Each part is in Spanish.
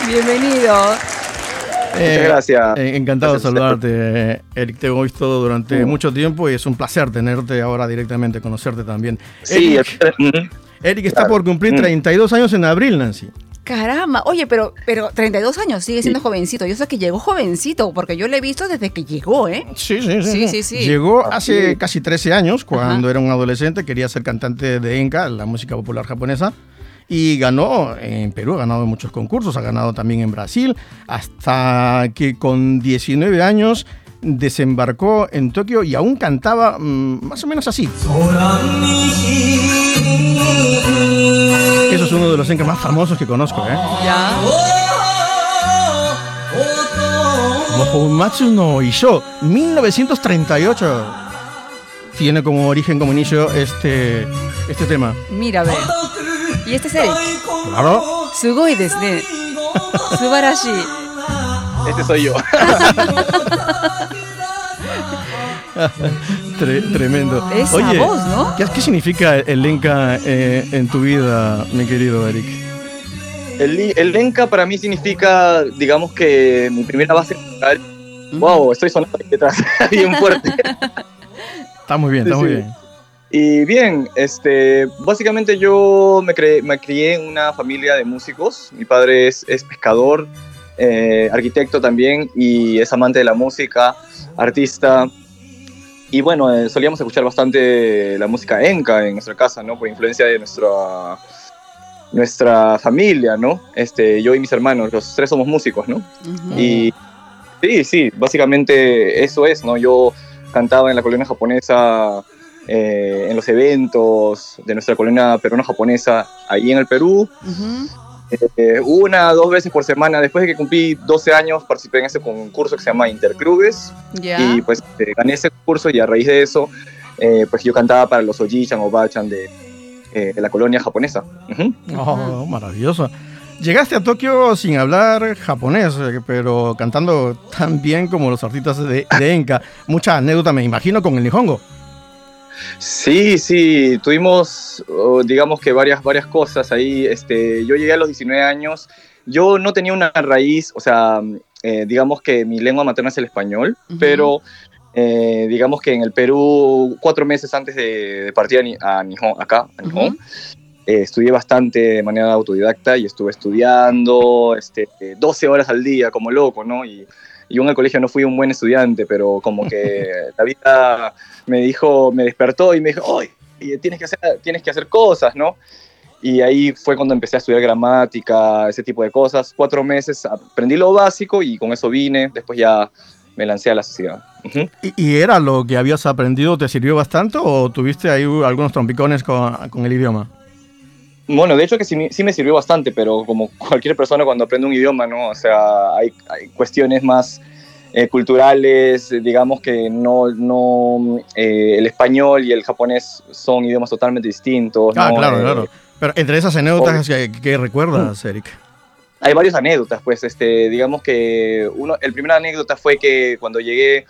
Bienvenido. Muchas gracias. Encantado de Gracias. saludarte, Eric. Te he visto durante mucho tiempo y es un placer tenerte ahora directamente, conocerte también. Sí, Eric está claro. por cumplir 32 años en abril, Nancy. Caramba, oye, pero 32 años, sigue siendo jovencito. Yo sé que llegó jovencito, porque yo lo he visto desde que llegó, ¿eh? Sí. Sí. Llegó hace casi 13 años, cuando era un adolescente, quería ser cantante de enka, la música popular japonesa, y ganó en Perú, ha ganado en muchos concursos, ha ganado también en Brasil, hasta que con 19 años desembarcó en Tokio y aún cantaba más o menos así. Eso es uno de los enka más famosos que conozco, ¿eh? Ya. Mohomatsu no Isho, 1938. Tiene como origen, como inicio, este tema. Mira, ve. Y este es Eric. Claro. Sugoi desu ne. Subarashi. Este soy yo. Tremendo. Esa Oye, voz, ¿no? ¿qué significa el enka en tu vida, mi querido Eric? El enka para mí significa, digamos que mi primera base musical. Wow, estoy sonando ahí detrás, bien fuerte. Está muy bien, está muy bien. Y bien, básicamente yo me crié en una familia de músicos. Mi padre es pescador, arquitecto también, y es amante de la música, artista. Y bueno, solíamos escuchar bastante la música enka en nuestra casa, ¿no? Por influencia de nuestra familia, ¿no? Yo y mis hermanos, los tres somos músicos, ¿no? Ujú. Y sí, básicamente eso es, ¿no? Yo cantaba en la colonia japonesa, en los eventos de nuestra colonia peruano-japonesa, ahí en el Perú. Ujú. 1 o 2 veces por semana. Después de que cumplí 12 años, participé en ese concurso que se llama Interclubes. Ya. Y pues gané ese concurso y a raíz de eso, pues yo cantaba para los Oji-chan o Ba-chan de la colonia japonesa. Ujú. Oh, maravilloso. Llegaste a Tokio sin hablar japonés, pero cantando tan bien como los artistas de enka. Mucha anécdota, me imagino, con el nihongo. Sí, tuvimos, digamos que varias cosas ahí. Yo llegué a los 19 años, yo no tenía una raíz, o sea, digamos que mi lengua materna es el español, Ujú. pero digamos que en el Perú, 4 meses antes de partir a Nihon, acá, a Nihon, Ujú. estudié bastante de manera autodidacta y estuve estudiando 12 horas al día como loco, ¿no? Y yo en el colegio no fui un buen estudiante, pero como que la vida me despertó y me dijo, oye, tienes que hacer cosas, ¿no? Y ahí fue cuando empecé a estudiar gramática, ese tipo de cosas. 4 meses aprendí lo básico y con eso vine. Después ya me lancé a la sociedad. Uh-huh. ¿Y era lo que habías aprendido, te sirvió bastante o tuviste ahí algunos trompicones con el idioma? Bueno, de hecho que sí me sirvió bastante, pero como cualquier persona cuando aprende un idioma, ¿no? O sea, hay cuestiones más culturales, digamos que el español y el japonés son idiomas totalmente distintos, ¿no? Claro. Pero entre esas anécdotas, ¿qué recuerdas, Eric? Hay varias anécdotas, pues, digamos que el primera anécdota fue que cuando llegué,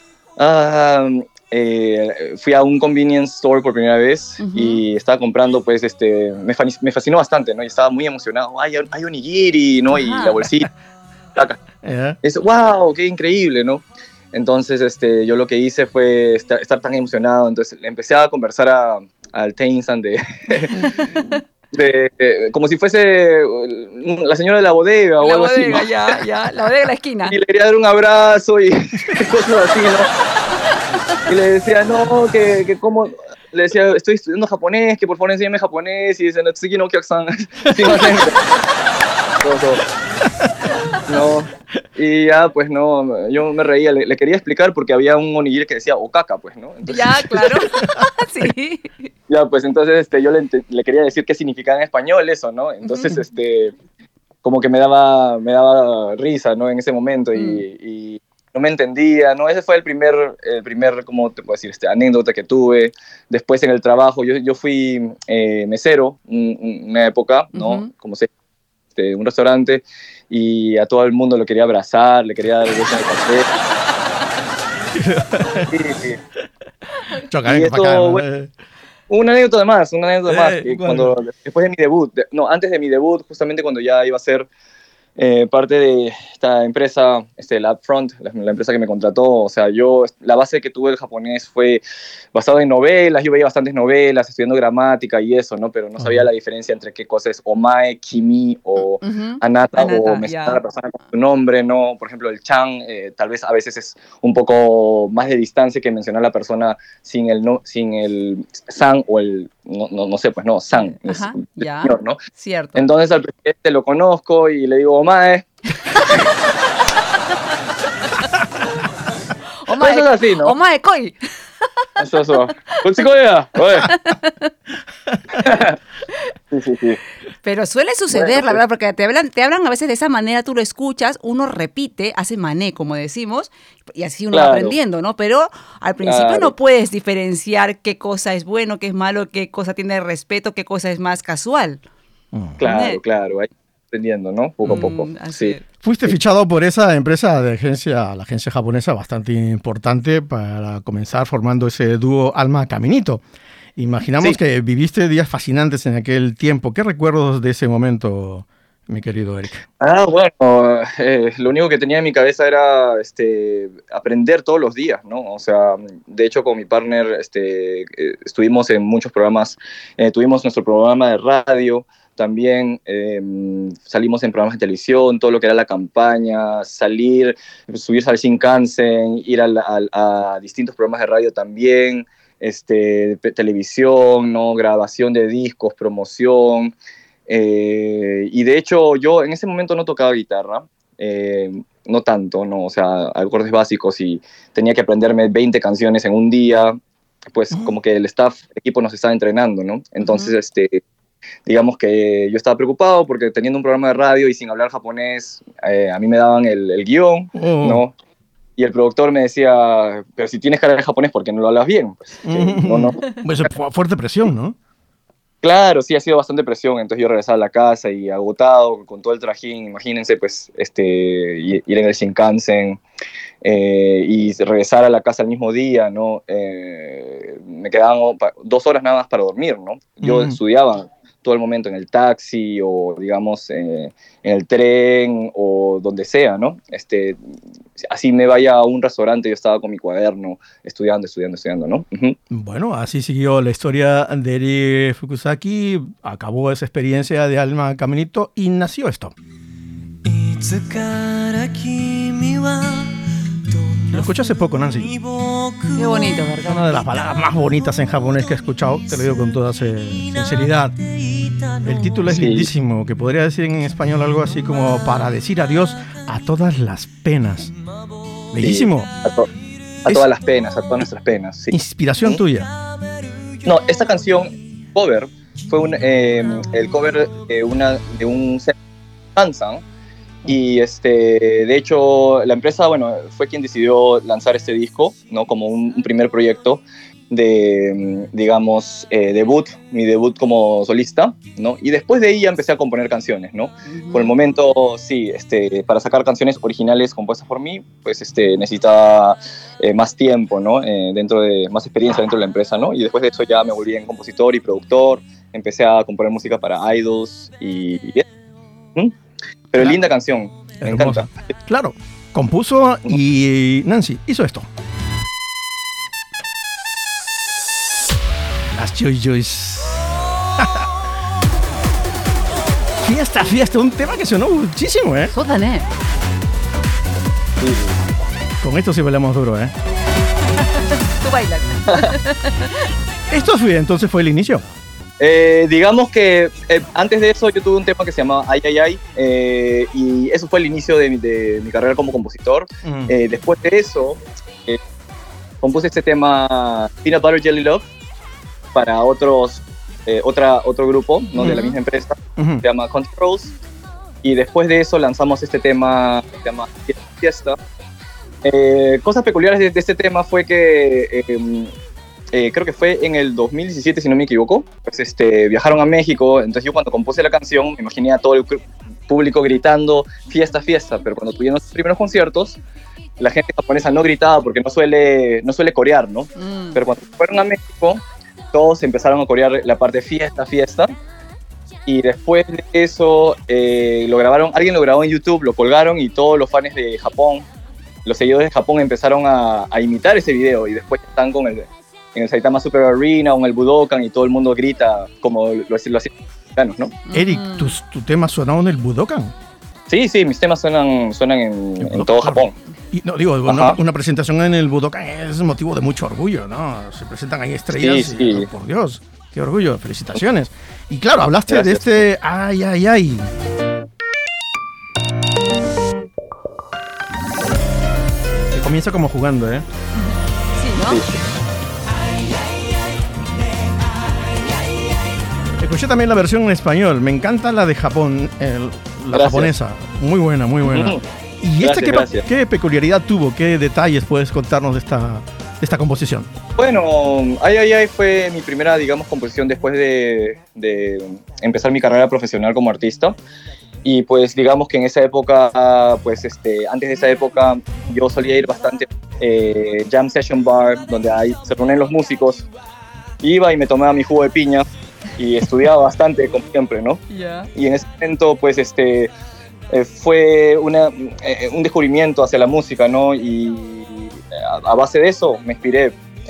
fui a un convenience store por primera vez. Uh-huh. Y estaba comprando, pues, me fascinó bastante, ¿no? Y estaba muy emocionado. Hay onigiri, ¿no? Ajá. Y la bolsita. Yeah. ¡Wow! ¡Qué increíble!, ¿no? Entonces, yo lo que hice fue estar tan emocionado. Entonces, le empecé a conversar al Teinsan como si fuese la señora de la bodega o algo así, ¿no? Ya, la bodega de la esquina. Y le quería dar un abrazo y cosas así, ¿no? Y le decía, no, que como... Le decía, estoy estudiando japonés, que por favor enséñame japonés. Y dice, Natsuki no Kyaku-san. Sí, no. Y ya, pues no, yo me reía, le quería explicar porque había un onigiri que decía okaka, pues, ¿no? Entonces, Ya, claro. Sí. ya, pues entonces yo le quería decir qué significaba en español eso, ¿no? Entonces, como que me daba risa, ¿no? En ese momento y no me entendía, ¿no? Ese fue el primer, ¿cómo te puedo decir? Anécdota que tuve. Después en el trabajo, yo fui mesero una época, ¿no? Uh-huh. Como se un restaurante, y a todo el mundo lo quería abrazar, le quería dar el beso en el café. Sí. Chocan, bueno, una anécdota más, que bueno. después de mi debut, antes de mi debut, justamente cuando ya iba a ser parte de esta empresa, la Upfront, la empresa que me contrató. O sea, la base que tuve del japonés fue basada en novelas. Yo veía bastantes novelas, estudiando gramática y eso, ¿no? Pero no sabía la diferencia entre qué cosa es omae, kimi o anata, o mencionar a la persona con su nombre, ¿no? Por ejemplo, el chan, tal vez a veces es un poco más de distancia que mencionar a la persona sin el san o el, no sé, pues no, san, señor, ¿no? Cierto. Entonces al presidente lo conozco y le digo, omae. Omae, eso es así, ¿no? Omae koi. Eso. Sí. Pero suele suceder, la verdad, porque te hablan a veces de esa manera, tú lo escuchas, uno repite, hace mané, como decimos, y así uno va aprendiendo, ¿no? Pero al principio no puedes diferenciar qué cosa es bueno, qué es malo, qué cosa tiene respeto, qué cosa es más casual. Claro, ahí aprendiendo, ¿no? Poco a poco. Sí. Fuiste fichado por esa empresa de la agencia japonesa, bastante importante para comenzar formando ese dúo Alma Caminito. Imaginamos que viviste días fascinantes en aquel tiempo. ¿Qué recuerdos de ese momento, mi querido Eric? Bueno, lo único que tenía en mi cabeza era aprender todos los días, ¿no? O sea, de hecho con mi partner estuvimos en muchos programas, tuvimos nuestro programa de radio, también salimos en programas de televisión, todo lo que era la campaña, subirse al Shinkansen, ir a distintos programas de radio también, televisión, ¿no? Grabación de discos, promoción. Y de hecho yo en ese momento no tocaba guitarra, no tanto, ¿no? O sea, acordes básicos, y tenía que aprenderme 20 canciones en un día, pues como que el equipo nos estaba entrenando, ¿no? Entonces, digamos que yo estaba preocupado porque teniendo un programa de radio y sin hablar japonés, a mí me daban el guión, ¿no? Y el productor me decía, pero si tienes que hablar japonés, ¿por qué no lo hablas bien? Pues, Pues fuerte presión, ¿no? Claro, sí, ha sido bastante presión. Entonces yo regresaba a la casa y agotado, con todo el trajín, imagínense, pues, ir en el Shinkansen y regresar a la casa el mismo día, ¿no? Me quedaban 2 horas nada más para dormir, ¿no? Yo estudiaba todo el momento en el taxi o, digamos, en el tren o donde sea, ¿no? Así me vaya a un restaurante, yo estaba con mi cuaderno estudiando, ¿no? Bueno, así siguió la historia de Eri Fukusaki, acabó esa experiencia de Alma Caminito y nació esto. Lo escuché hace poco, Nancy. Qué bonito, ¿verdad? Una de las palabras más bonitas en japonés que he escuchado, te lo digo con toda sinceridad. El título es lindísimo, que podría decir en español algo así como para decir adiós a todas las penas. Bellísimo. Sí, a todas las penas, a todas nuestras penas. Sí. Inspiración tuya. No, esta canción, cover, fue el cover de un Hansan. Y de hecho la empresa, bueno, fue quien decidió lanzar este disco, ¿no? Como un primer proyecto de, digamos, mi debut como solista, ¿no? Y después de ahí ya empecé a componer canciones, ¿no? Por el momento, sí, para sacar canciones originales compuestas por mí, pues necesitaba más tiempo, ¿no? Más experiencia dentro de la empresa, ¿no? Y después de eso ya me volví en compositor y productor, empecé a componer música para idols Pero linda canción, me encanta. Claro, compuso y Nancy hizo esto. Las Joy Joys. Fiesta, un tema que sonó muchísimo, ¿eh? Jódane. Sí. Con esto sí bailamos duro, ¿eh? Tú bailas. Esto entonces fue el inicio. Digamos que antes de eso yo tuve un tema que se llamaba Ay Ay Ay, y eso fue el inicio de mi carrera como compositor. Después de eso compuse este tema Peanut Butter Jelly Love para otro grupo, ¿no? De la misma empresa, se llama Controls, y después de eso lanzamos este tema que se llama Fiesta. Cosas peculiares de este tema fue que creo que fue en el 2017, si no me equivoco, pues viajaron a México. Entonces yo cuando compuse la canción me imaginé a todo el público gritando fiesta, fiesta, pero cuando tuvieron los primeros conciertos la gente japonesa no gritaba porque no suele corear, ¿no? Pero cuando fueron a México todos empezaron a corear la parte fiesta, fiesta, Y después de eso, lo grabaron, alguien lo grabó en YouTube, lo colgaron y todos los fans de Japón, los seguidores de Japón empezaron a imitar ese video y después están en el Saitama Super Arena o en el Budokan y todo el mundo grita como lo hacían los mexicanos, ¿no? Eric, ¿tu tema sonó en el Budokan? Sí, mis temas suenan en todo Japón. Y no, digo, una presentación en el Budokan es motivo de mucho orgullo, ¿no? Se presentan ahí estrellas sí. Y, oh, por Dios, qué orgullo, felicitaciones. Y claro, hablaste Gracias. de este ay. Que comienza como jugando, ¿eh? Sí, ¿no? Sí. Escuché también la versión en español. Me encanta la de Japón, la japonesa. Muy buena, muy buena. ¿Y Gracias. qué peculiaridad tuvo? ¿Qué detalles puedes contarnos de esta composición? Bueno, Ay fue mi primera, digamos, composición después de empezar mi carrera profesional como artista. Y pues digamos que en esa época, pues antes de esa época, yo solía ir bastante jam session bar, donde se reúnen los músicos. Iba y me tomaba mi jugo de piña y estudiaba bastante, como siempre, ¿no? Yeah. Y en ese momento, pues fue un descubrimiento hacia la música, ¿no? Y a base de eso me inspiré.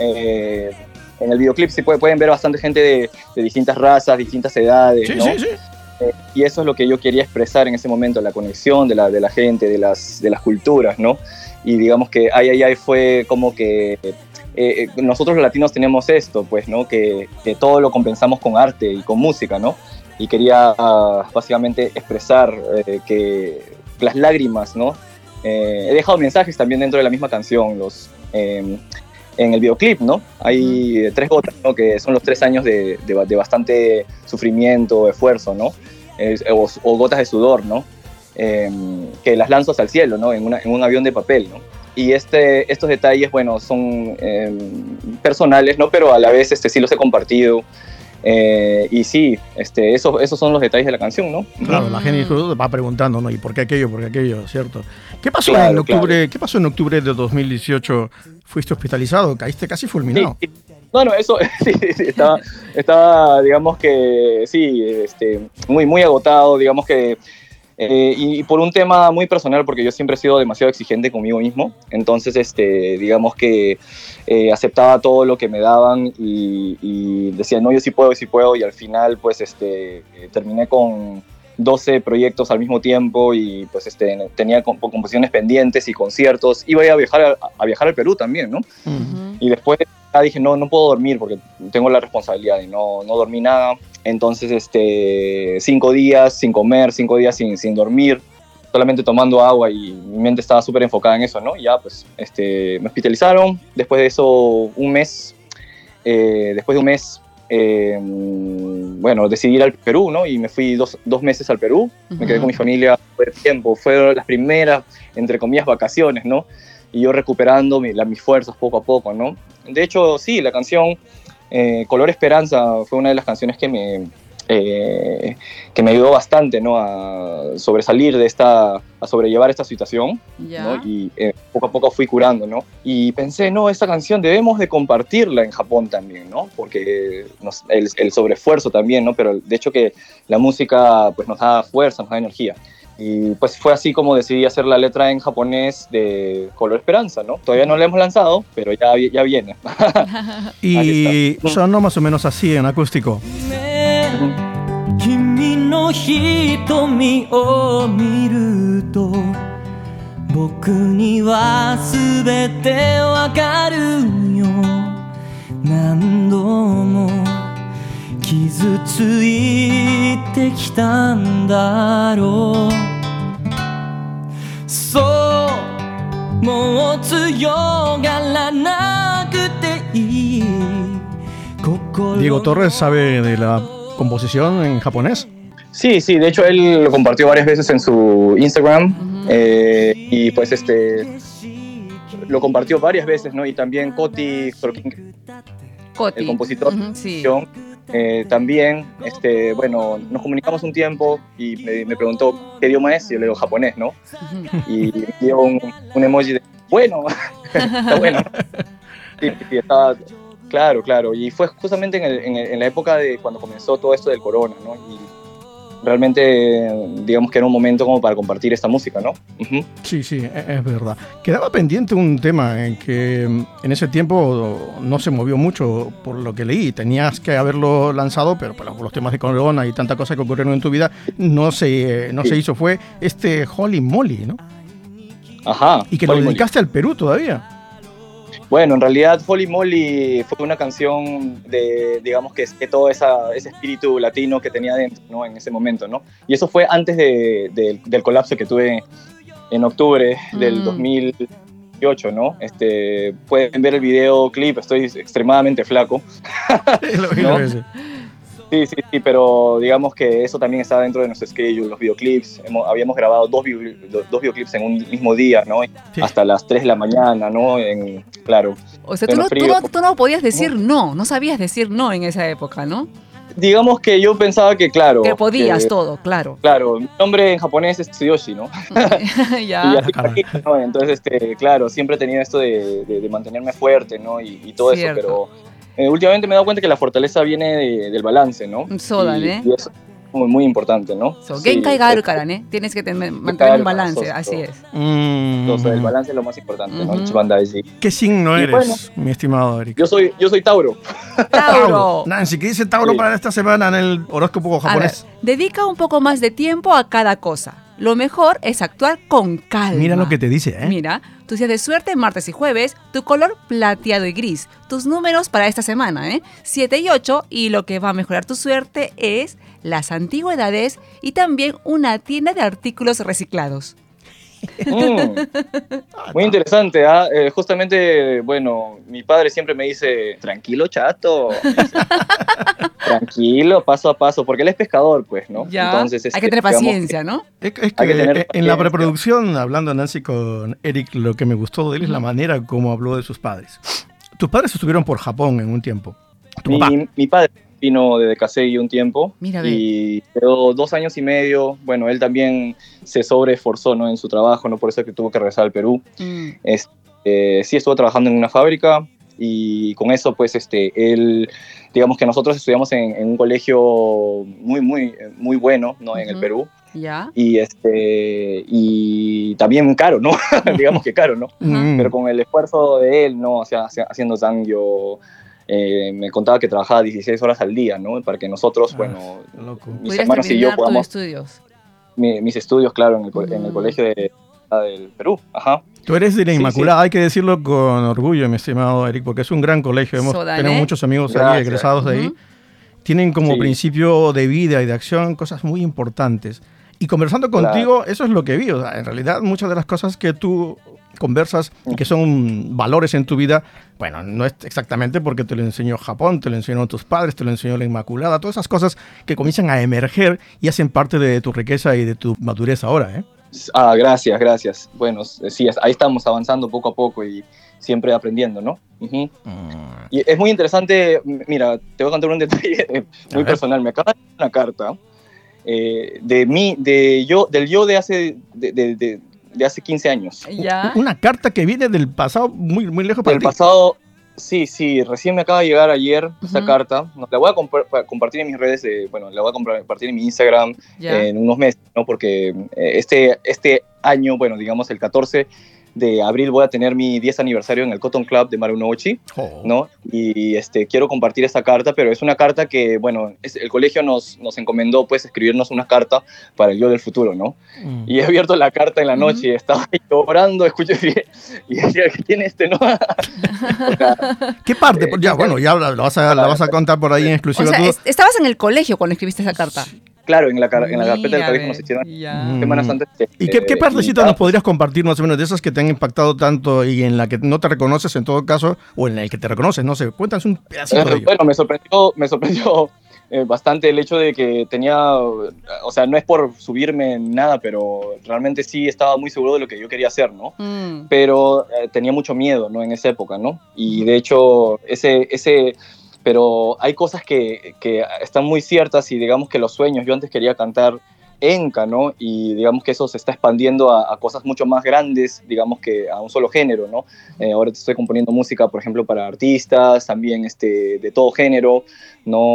En el videoclip sí pueden ver bastante gente de distintas razas, distintas edades, Sí, ¿no? sí. Y eso es lo que yo quería expresar en ese momento, la conexión de la gente, de las culturas, ¿no? Y digamos que Ay fue como que nosotros los latinos tenemos esto, pues, ¿no? Que todo lo compensamos con arte y con música, ¿no? Y quería básicamente expresar que las lágrimas, ¿no? He dejado mensajes también dentro de la misma canción, en el videoclip, ¿no? Hay 3 gotas, ¿no? Que son los 3 años de bastante sufrimiento, esfuerzo, ¿no? O gotas de sudor, ¿no? Que las lanzo hacia el cielo, ¿no? En un avión de papel, ¿no? Y estos detalles, bueno, son personales, ¿no? Pero a la vez sí los he compartido. Y sí, esos son los detalles de la canción, ¿no? Claro, la gente va preguntando, ¿no? ¿Y por qué aquello? ¿Por qué aquello? ¿Cierto? ¿Qué pasó Claro, en octubre? claro. ¿Qué pasó en octubre de 2018? ¿Fuiste hospitalizado? ¿Caíste casi fulminado? Sí. Bueno, eso sí, estaba, digamos que sí, muy, muy agotado, digamos que, y por un tema muy personal, porque yo siempre he sido demasiado exigente conmigo mismo, entonces, digamos que aceptaba todo lo que me daban y decía, no, yo sí puedo, y al final, pues, terminé con 12 proyectos al mismo tiempo y pues tenía composiciones pendientes y conciertos. Iba a viajar al Perú también, ¿no? Uh-huh. Y después dije, no puedo dormir porque tengo la responsabilidad y no dormí nada. Entonces, 5 días sin comer, 5 días sin dormir, solamente tomando agua y mi mente estaba súper enfocada en eso, ¿no? Y ya, pues, me hospitalizaron. Después de eso, después de un mes, bueno, decidí ir al Perú, ¿no? Y me fui 2 meses al Perú, me quedé con mi familia todo el tiempo, fueron las primeras, entre comillas, vacaciones, ¿no? Y yo recuperando mis fuerzas poco a poco, ¿no? De hecho, sí, la canción Color Esperanza fue una de las canciones que me ayudó bastante, ¿no? A sobresalir a sobrellevar esta situación, Yeah. ¿no? Y poco a poco fui curando, ¿no? Y pensé, no, esta canción debemos de compartirla en Japón también, ¿no? Porque el sobreesfuerzo también, ¿no? Pero de hecho que la música pues nos da fuerza, nos da energía. Y pues fue así como decidí hacer la letra en japonés de Color Esperanza, ¿no? Todavía no la hemos lanzado, pero ya viene. Y sonó más o menos así en acústico. 君の瞳を見ると僕には全てわかるよ何度も傷ついてきたんだろうそうもう強がらなくていい Diego Torres sabe de la composición en japonés. Sí, de hecho él lo compartió varias veces en su Instagram. Y pues lo compartió varias veces, ¿no? Y también Coti, el compositor, sí. también, bueno, nos comunicamos un tiempo y me preguntó qué idioma es y yo le digo japonés, ¿no? Y me dio un emoji de bueno, está bueno. Sí, estaba, claro, y fue justamente en la época de cuando comenzó todo esto del corona, ¿no? realmente, digamos que era un momento como para compartir esta música, ¿no? Uh-huh. Sí, es verdad. Quedaba pendiente un tema en que en ese tiempo no se movió mucho, por lo que leí. Tenías que haberlo lanzado, pero por los temas de Corona y tanta cosa que ocurrieron en tu vida, no se hizo. Fue Holy Moly, ¿no? Ajá. Y que lo dedicaste al Perú todavía. Bueno, en realidad Holy Moly fue una canción de, digamos que todo ese espíritu latino que tenía dentro, ¿no? En ese momento, ¿no? Y eso fue antes del colapso que tuve en octubre del 2018, ¿no? Pueden ver el videoclip, estoy extremadamente flaco. ¿No? Sí, pero digamos que eso también estaba dentro de nuestro schedule, los videoclips. Habíamos grabado dos videoclips en un mismo día, ¿no? Sí. Hasta las 3 de la mañana, ¿no? Claro. O sea, tú no podías decir no sabías decir no en esa época, ¿no? Digamos que yo pensaba que, claro... Que podías todo, claro. Claro, mi nombre en japonés es Tsuyoshi, ¿no? Ya. Aquí, ¿no? Entonces, claro, siempre he tenido esto de mantenerme fuerte, ¿no? Y todo Cierto. eso, pero... últimamente me he dado cuenta que la fortaleza viene del balance, ¿no? Y eso es muy importante, ¿no? Genkai ga aru kara, ¿ne? Tienes que mantener un balance, así es. Entonces, el balance es lo más importante, ¿no? ¿Qué signo eres, bueno, mi estimado Eric? Yo soy Tauro. ¡Tauro! Nancy, ¿qué dice Tauro para esta semana en el horóscopo japonés? Dedica un poco más de tiempo a cada cosa. Lo mejor es actuar con calma. Mira lo que te dice, ¿eh? Mira, tus días de suerte martes y jueves, tu color plateado y gris. Tus números para esta semana, 7 y 8, y lo que va a mejorar tu suerte es las antigüedades y también una tienda de artículos reciclados. Muy interesante, ¿eh? Justamente, bueno, mi padre siempre me dice, tranquilo, chato. Tranquilo, paso a paso, porque él es pescador, pues, ¿no? Ya, entonces, hay que tener paciencia, ¿no? Es que en la preproducción, hablando Nancy con Eric, lo que me gustó de él es la manera como habló de sus padres. Tus padres estuvieron por Japón en un tiempo. Mi padre vino de Kasei un tiempo. Mira, y quedó 2 años y medio. Bueno, él también se sobreesforzó, ¿no? En su trabajo, ¿no? Por eso es que tuvo que regresar al Perú. Sí estuvo trabajando en una fábrica y con eso, pues, él, digamos que nosotros estudiamos en un colegio muy bueno, ¿no? En el Perú. ¿Ya? Y también caro, ¿no? Digamos que caro, ¿no? Pero con el esfuerzo de él, ¿no? O sea, haciendo sangyo, me contaba que trabajaba 16 horas al día, ¿no? Para que nosotros, bueno, mis hermanos y yo podamos... Mis estudios, claro, en el colegio del Perú, ajá. Tú eres de la Inmaculada, hay que decirlo con orgullo, mi estimado Eric, porque es un gran colegio. Tenemos muchos amigos ahí, egresados de ahí. Tienen como principio de vida y de acción cosas muy importantes. Y conversando contigo, eso es lo que vi. O sea, en realidad, muchas de las cosas que tú conversas y que son valores en tu vida, bueno, no es exactamente porque te lo enseñó Japón, te lo enseñaron tus padres, te lo enseñó la Inmaculada, todas esas cosas que comienzan a emerger y hacen parte de tu riqueza y de tu madurez ahora, ¿eh? Gracias. Bueno, sí, ahí estamos avanzando poco a poco y siempre aprendiendo, ¿no? Y es muy interesante, mira, te voy a contar un detalle muy personal. Me acaba de llegar una carta del yo de hace 15 años. ¿Ya? Una carta que viene del pasado muy lejos para ti. Del pasado, sí, recién me acaba de llegar ayer esa carta. La voy a compartir en mis redes, la voy a compartir en mi Instagram en unos meses, ¿no? Porque este año, bueno, digamos el 14 de abril voy a tener mi 10 aniversario en el Cotton Club de Marunouchi, ¿no? Y quiero compartir esta carta, pero es una carta que, bueno, el colegio nos encomendó, pues, escribirnos una carta para el yo del futuro, ¿no? Y he abierto la carta en la noche y estaba llorando, escuché, y decía, ¿qué tiene no? ¿Qué parte? Ya la vas a contar por ahí en exclusiva. O sea, estabas en el colegio cuando escribiste esa carta. Claro, en la carpeta del colegio nos hicieron semanas antes. ¿Y qué partecita nos podrías compartir más o menos de esas que te han impactado tanto y en la que no te reconoces en todo caso, o en el que te reconoces? No sé, cuéntanos un pedacito de ello. Bueno, me sorprendió bastante el hecho de que tenía, o sea, no es por subirme en nada, pero realmente sí estaba muy seguro de lo que yo quería hacer, ¿no? Pero tenía mucho miedo, ¿no? En esa época, ¿no? Y de hecho, pero hay cosas que están muy ciertas y digamos que los sueños, yo antes quería cantar enka, ¿no? Y digamos que eso se está expandiendo a cosas mucho más grandes, digamos que a un solo género, ¿no? Ahora estoy componiendo música, por ejemplo, para artistas, también de todo género, ¿no?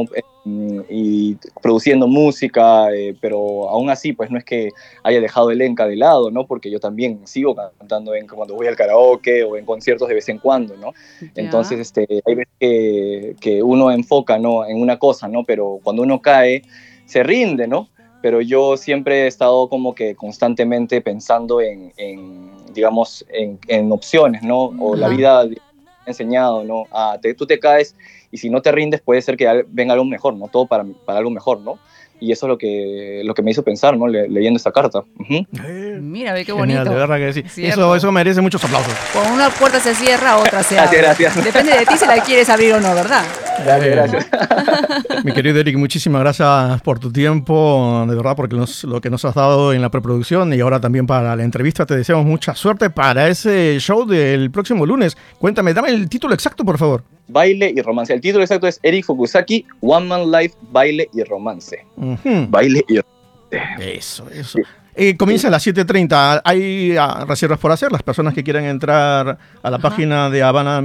y produciendo música, pero aún así, pues no es que haya dejado el Enka de lado, ¿no? Porque yo también sigo cantando cuando voy al karaoke o en conciertos de vez en cuando, ¿no? Ya. Entonces, hay veces que uno enfoca, ¿no?, en una cosa, ¿no? Pero cuando uno cae, se rinde, ¿no? Pero yo siempre he estado como que constantemente pensando digamos, en opciones, ¿no? O la vida me ha enseñado, ¿no? Tú te caes y si no te rindes puede ser que venga algo mejor, ¿no? Todo para algo mejor, ¿no? Y eso es lo que me hizo pensar, ¿no? Leyendo esta carta. Mira, ve qué Genial, bonito. de verdad que sí. Eso merece muchos aplausos. Cuando una puerta se cierra, otra se abre. Gracias. Depende de ti si la quieres abrir o no, ¿verdad? Gracias. Mi querido Eric, muchísimas gracias por tu tiempo, de verdad, porque lo que nos has dado en la preproducción y ahora también para la entrevista. Te deseamos mucha suerte para ese show del próximo lunes. Cuéntame, dame el título exacto, por favor. Baile y romance. El título exacto es Eric Fukusaki, One Man Life, Baile y Romance. Uh-huh. Baile y romance. Eso. Comienza a las 7:30. Hay reservas por hacer. Las personas que quieran entrar a la página de Habana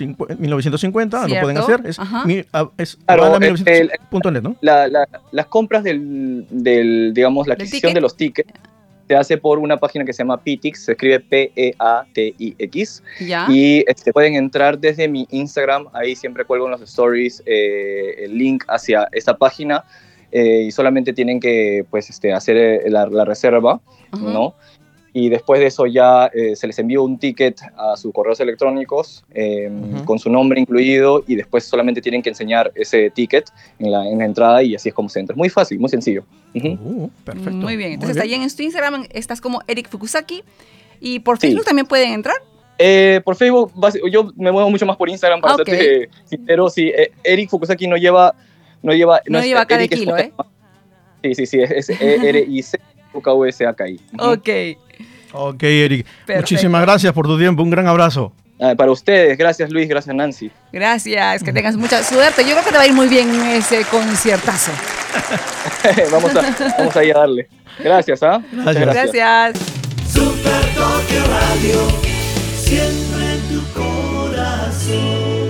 1950 lo pueden hacer. Es habana1950.net, ¿no? Las compras digamos, la adquisición de los tickets se hace por una página que se llama Petix, se escribe P-E-A-T-I-X. ¿Ya? Y pueden entrar desde mi Instagram, ahí siempre cuelgo en los stories el link hacia esta página, y solamente tienen que pues, hacer la reserva, ¿no? Y después de eso ya se les envía un ticket a sus correos electrónicos con su nombre incluido, y después solamente tienen que enseñar ese ticket en la entrada, y así es como se entra. Muy fácil, muy sencillo. Perfecto. Muy bien. Entonces, allí en tu Instagram estás como Eric Fukusaki. ¿Y por Facebook también pueden entrar? Por Facebook, yo me muevo mucho más por Instagram, para serte sincero. Sí, Eric Fukusaki no lleva cada Eric kilo, ¿eh? Sí, es ERIC-FUKUSAKI. Ok, Eric. Perfecto. Muchísimas gracias por tu tiempo. Un gran abrazo. Para ustedes, gracias Luis, gracias Nancy. Gracias, que tengas mucha suerte. Yo creo que te va a ir muy bien ese conciertazo. vamos a ir a darle. Gracias, Gracias. Super Tokio Radio, siempre en tu corazón.